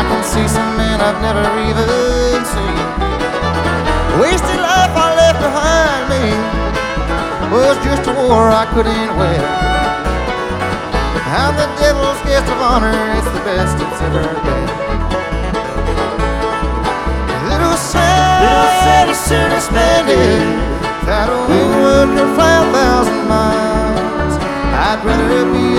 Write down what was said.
can see some men I've never even seen. The wasted life I left behind me was just a war I couldn't win. I'm the devil's guest of honor, it's the best it's ever been. Little sad as soon as spending that a wing would could fly 1,000 miles. I'd rather be